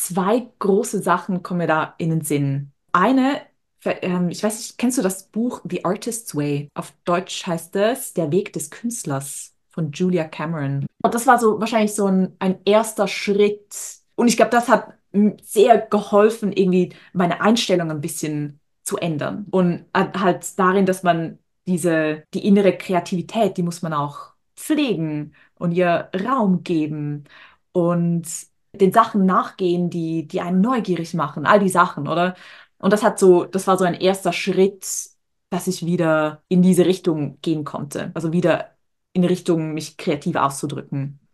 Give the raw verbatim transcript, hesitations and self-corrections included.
zwei große Sachen kommen mir da in den Sinn. Eine, ver- ähm, ich weiß nicht, kennst du das Buch The Artist's Way? Auf Deutsch heißt es Der Weg des Künstlers von Julia Cameron. Und das war so wahrscheinlich so ein, ein erster Schritt. Und ich glaube, das hat m, sehr geholfen, irgendwie meine Einstellung ein bisschen zu ändern. Und äh, halt darin, dass man diese, die innere Kreativität, die muss man auch pflegen und ihr Raum geben und den Sachen nachgehen, die, die einen neugierig machen, all die Sachen, oder? Und das hat so, das war so ein erster Schritt, dass ich wieder in diese Richtung gehen konnte. Also wieder in Richtung, mich kreativ auszudrücken.